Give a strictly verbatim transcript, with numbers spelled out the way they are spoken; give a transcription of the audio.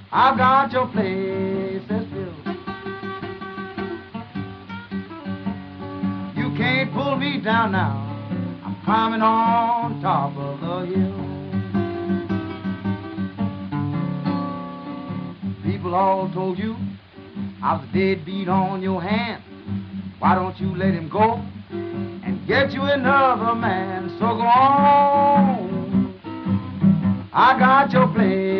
I've got your places filled. You can't pull me down now. I'm climbing on top of the hill. People all told you I was a deadbeat on your hand. Why don't you let him go and get you another man? So go on. I got your place.